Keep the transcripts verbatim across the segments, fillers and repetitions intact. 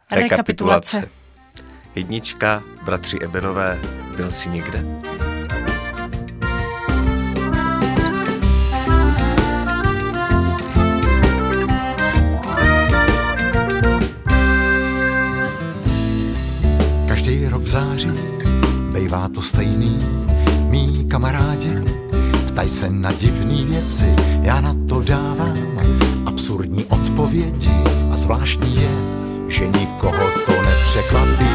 Rekapitulace. Jednička, bratři Ebenové, Byl jsi někde. Každý rok v září bejvá to stejný, mý kamarádi ptaj se na divný věci, já na to dávám absurdní odpovědi a zvláštní je, že nikoho to nepřekvapí.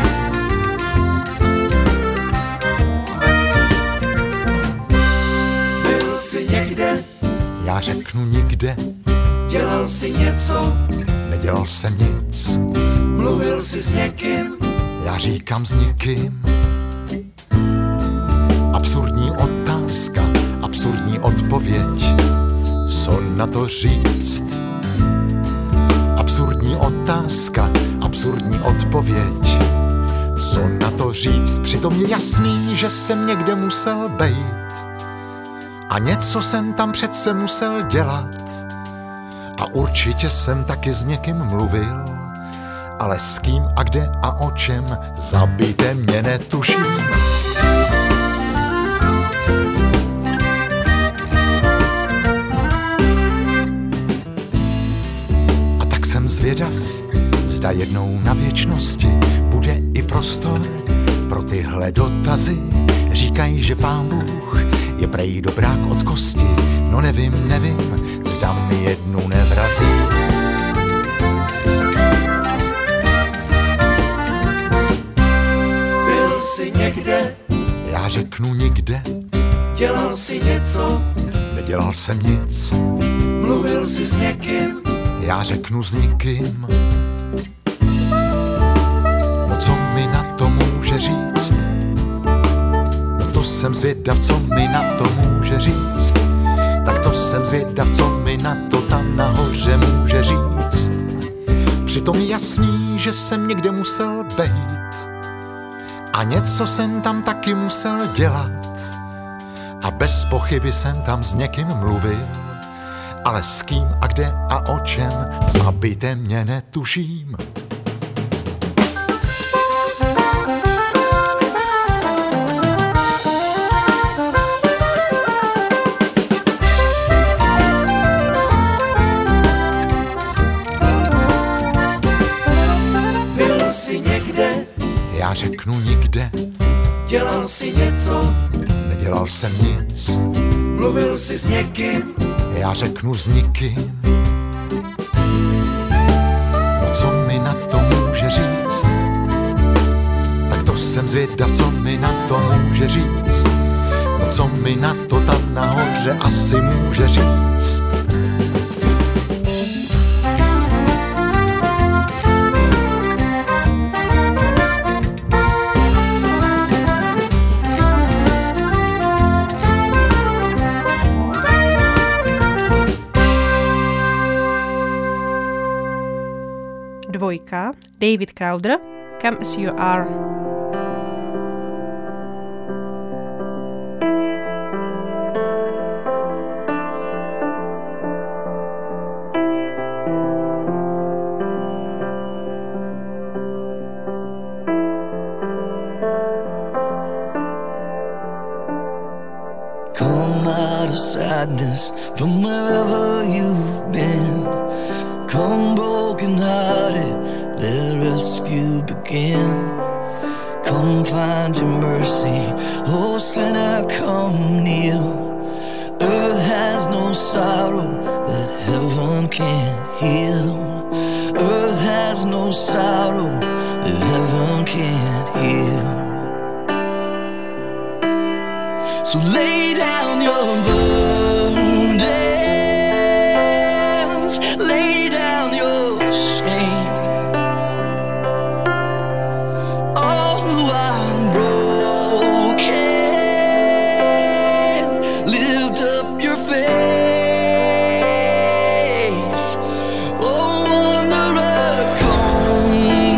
Byl jsi někde? Já řeknu nikde. Dělal jsi něco? Nedělal jsem nic. Mluvil jsi s někým? Já říkám s nikým. Absurdní otázka, absurdní odpověď. Co na to říct? Absurdní otázka, absurdní odpověď. Co na to říct? Přitom je jasný, že jsem někde musel bejt. A něco jsem tam přece musel dělat. A určitě jsem taky s někým mluvil. Ale s kým a kde a o čem, zabijte mě, netuším. A tak jsem zvědav, zda jednou na věčnosti bude i prostor pro tyhle dotazy. Říkají, že Pán Bůh je prej dobrák od kosti. No nevím, nevím, zda mi jednu nevrazí. Byl jsi někde? Já řeknu nikde. Dělal jsi něco? Nedělal jsem nic. Mluvil jsi s někým? Já řeknu s nikým. No co mi na to může říct? No to jsem zvědav, co mi na to může říct. Tak to jsem zvědav, co mi na to tam nahoře může říct. Přitom je jasný, že jsem někde musel bejt. A něco jsem tam taky musel dělat. A bez pochyby jsem tam s někým mluvil. Ale s kým a kde a o čem, zabijte mě, netuším. Byl jsi někde? Já řeknu nikde. Dělal jsi něco? Nedělal jsem nic. Mluvil jsi s někým? Já řeknu s nikým. No co mi na to může říct? Tak to jsem zvědav, co mi na to může říct. No co mi na to tam nahoře asi může říct. Dvojka, David Crowder, Come As You Are. Come out of sadness from wherever you've been. Come broken-hearted, let rescue begin. Come find your mercy, oh sinner, come kneel. Earth has no sorrow that heaven can't heal. Earth has no sorrow that heaven can't heal. So lay down your burdens, lay down your shame. Oh, I'm broken. Lift up your face. Oh, wanderer, come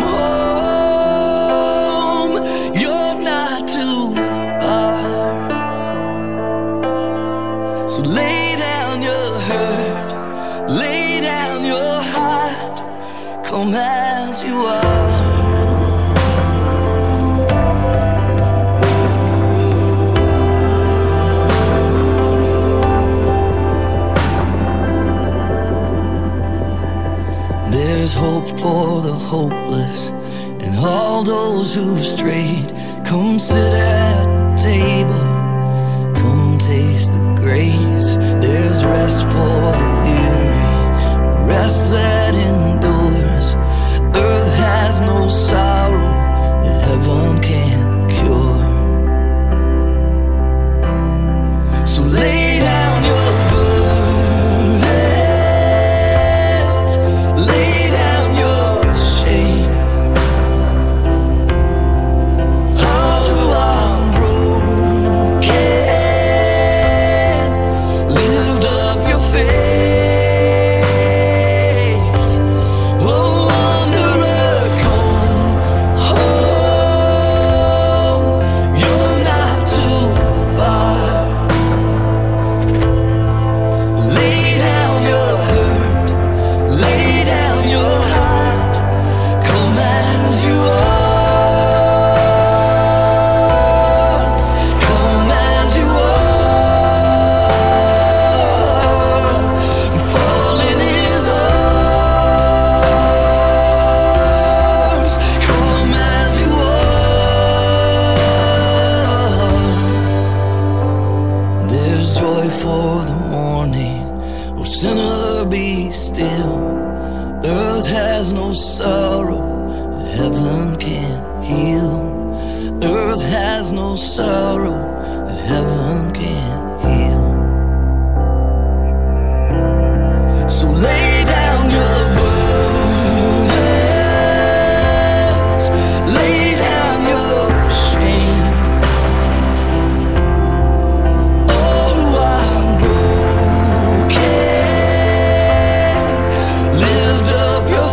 home. You're not too far. for the hopeless and all those who've strayed. Come sit at the table, come taste the grace. There's rest for the weary, rest that endures. Earth has no sorrow that heaven can't cure. So lay down your burdens, lay down your shame. All who are broken, lift up your face. Oh, wanderer, come home. You're not too far. Lay down your hurt, lay down your heart. Come as you are, come as you are. Fall in his arms. Come as you are. There's joy for the morning. Oh, sinner, be still. Earth has no sorrow that heaven can't heal. Earth has no sorrow that heaven can't heal. So lay down your burdens, lay down your shame. All who are broken, lift up your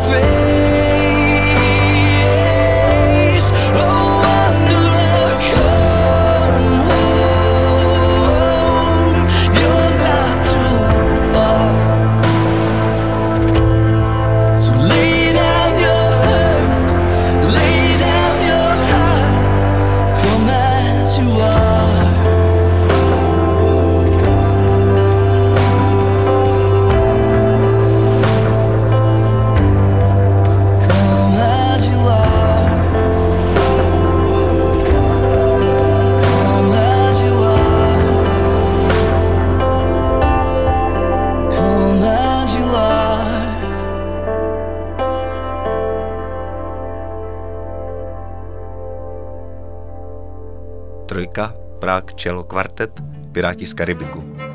face. Oh, wanderer, come home. You're not too far. So lay down your hurt, lay down your heart. Come as you are. Come as you are. Come as you are. Come as you are. Trojka, Prague Cello Quartet, Piráti z Karibiku.